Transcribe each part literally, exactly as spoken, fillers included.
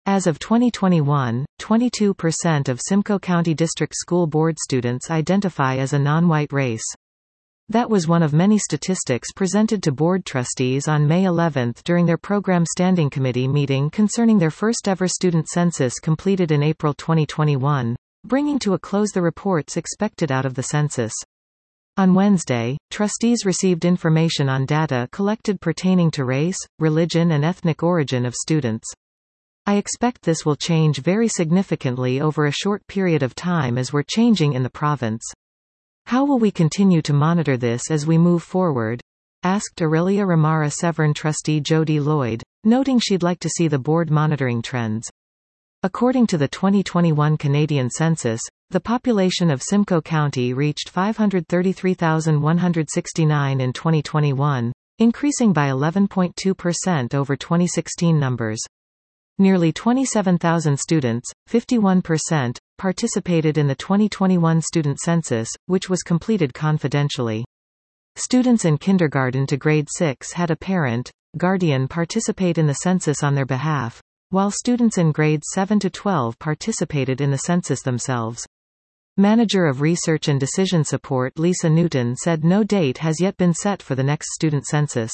As of twenty twenty-one, twenty-two percent of Simcoe County District School Board students identify as a non-white race. That was one of many statistics presented to board trustees on May eleventh during their Program Standing Committee meeting concerning their first-ever student census completed in April twenty twenty-one, bringing to a close the reports expected out of the census. On Wednesday, trustees received information on data collected pertaining to race, religion and ethnic origin of students. I expect this will change very significantly over a short period of time as we're changing in the province. How will we continue to monitor this as we move forward? Asked Aurelia Ramara Severn trustee Jody Lloyd, noting she'd like to see the board monitoring trends. According to the twenty twenty-one Canadian census, the population of Simcoe County reached five hundred thirty-three thousand one hundred sixty-nine in twenty twenty-one, increasing by eleven point two percent over twenty sixteen numbers. Nearly twenty-seven thousand students, fifty-one percent, participated in the twenty twenty-one student census, which was completed confidentially. Students in kindergarten to grade six had a parent, guardian participate in the census on their behalf, while students in grades seven to twelve participated in the census themselves. Manager of Research and Decision Support Lisa Newton said no date has yet been set for the next student census.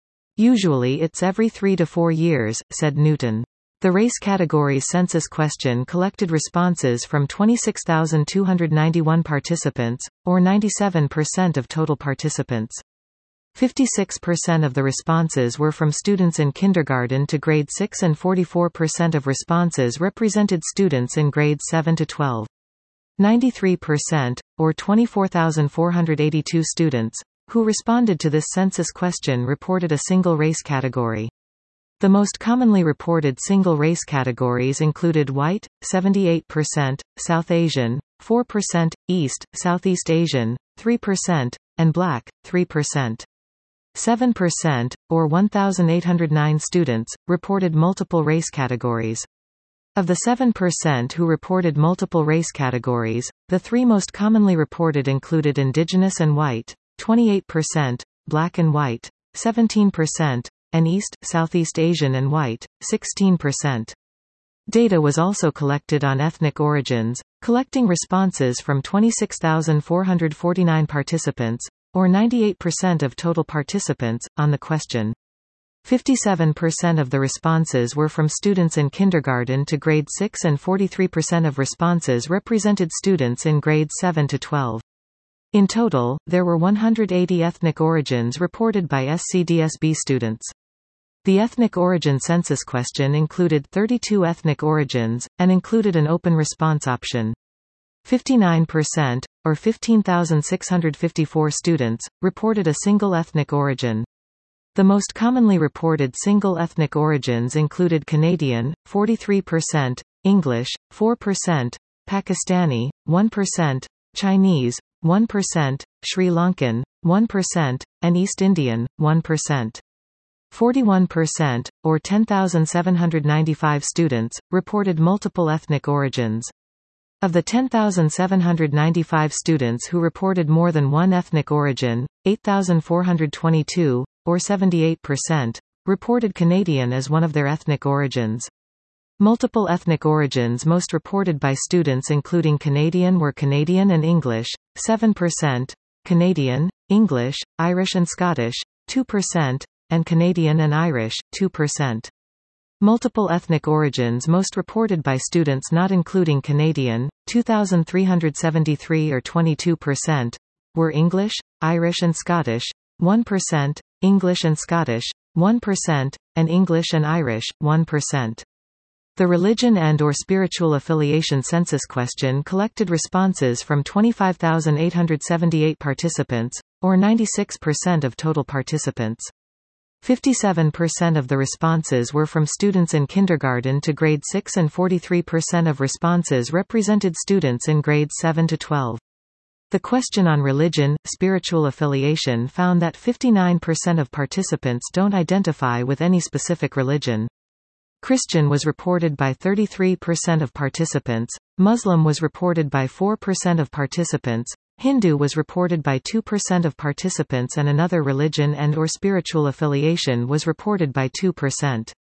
Usually it's every three to four years, said Newton. The race categories census question collected responses from twenty-six thousand two hundred ninety-one participants, or ninety-seven percent of total participants. fifty-six percent of the responses were from students in kindergarten to grade six and forty-four percent of responses represented students in grades seven to twelve. ninety-three percent, or twenty-four thousand four hundred eighty-two students, who responded to this census question reported a single race category. The most commonly reported single race categories included white, seventy-eight percent, South Asian, four percent, East, Southeast Asian, three percent, and Black, three percent. seven percent, or one thousand eight hundred nine students, reported multiple race categories. Of the seven percent who reported multiple race categories, the three most commonly reported included Indigenous and White, twenty-eight percent, Black and White, seventeen percent, and East, Southeast Asian and White, sixteen percent. Data was also collected on ethnic origins, collecting responses from twenty-six thousand four hundred forty-nine participants, or ninety-eight percent of total participants, on the question. fifty-seven percent of the responses were from students in kindergarten to grade six and forty-three percent of responses represented students in grades seven to twelve. In total, there were one hundred eighty ethnic origins reported by S C D S B students. The ethnic origin census question included thirty-two ethnic origins, and included an open response option. fifty-nine percent, or fifteen thousand six hundred fifty-four students, reported a single ethnic origin. The most commonly reported single ethnic origins included Canadian, forty-three percent, English, four percent, Pakistani, one percent, Chinese, one percent, Sri Lankan, one percent, and East Indian, one percent. forty-one percent, or ten thousand seven hundred ninety-five students, reported multiple ethnic origins. Of the ten thousand seven hundred ninety-five students who reported more than one ethnic origin, eight thousand four hundred twenty-two, or seventy-eight percent, reported Canadian as one of their ethnic origins. Multiple ethnic origins most reported by students including Canadian were Canadian and English, seven percent, Canadian, English, Irish and Scottish, two percent, and Canadian and Irish, two percent. Multiple ethnic origins most reported by students not including Canadian, two thousand three hundred seventy-three or twenty-two percent, were English, Irish and Scottish, one percent, English and Scottish, one percent, and English and Irish, one percent. The religion and or spiritual affiliation census question collected responses from twenty-five thousand eight hundred seventy-eight participants, or ninety-six percent of total participants. fifty-seven percent of the responses were from students in kindergarten to grade six and forty-three percent of responses represented students in grades seven to twelve. The question on religion, spiritual affiliation found that fifty-nine percent of participants don't identify with any specific religion. Christian was reported by thirty-three percent of participants, Muslim was reported by four percent of participants, Hindu was reported by two percent of participants and another religion and or spiritual affiliation was reported by two percent.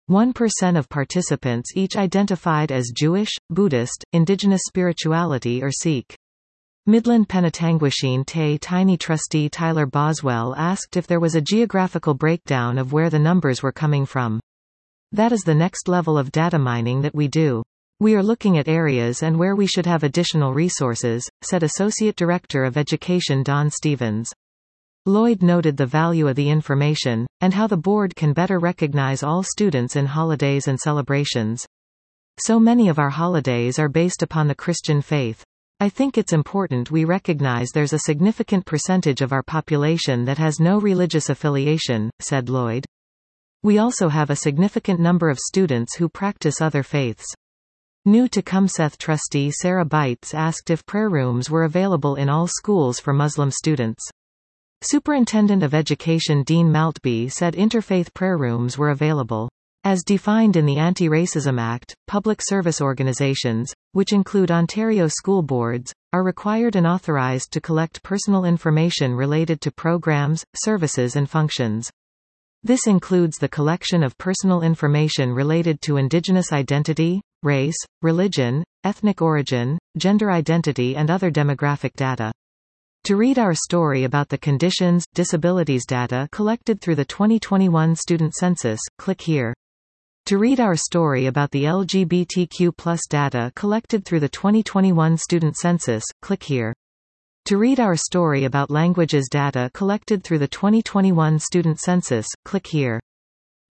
one percent of participants each identified as Jewish, Buddhist, indigenous spirituality or Sikh. Midland Penetanguishene Tay Tiny trustee Tyler Boswell asked if there was a geographical breakdown of where the numbers were coming from. That is the next level of data mining that we do. We are looking at areas and where we should have additional resources, said Associate Director of Education Don Stevens. Lloyd noted the value of the information, and how the board can better recognize all students in holidays and celebrations. So many of our holidays are based upon the Christian faith. I think it's important we recognize there's a significant percentage of our population that has no religious affiliation, said Lloyd. We also have a significant number of students who practice other faiths. New to Cumseth trustee Sarah Bites asked if prayer rooms were available in all schools for Muslim students. Superintendent of Education Dean Maltby said interfaith prayer rooms were available. As defined in the Anti-Racism Act, public service organizations, which include Ontario school boards, are required and authorized to collect personal information related to programs, services and functions. This includes the collection of personal information related to Indigenous identity, race, religion, ethnic origin, gender identity and other demographic data. To read our story about the conditions, disabilities data collected through the twenty twenty-one student census, click here. To read our story about the L G B T Q plus data collected through the twenty twenty-one student census, click here. To read our story about languages data collected through the twenty twenty-one student census, click here.